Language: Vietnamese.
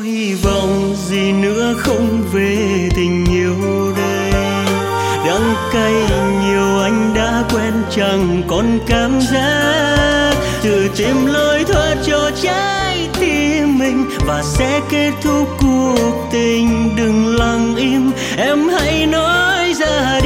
hy vọng gì nữa không về tình yêu đây. Đắng cay nhiều anh đã quen, chẳng còn cảm giác. Tự tìm lối thoát cho trái tim mình và sẽ kết thúc cuộc tình. Đừng lặng im, em hãy nói ra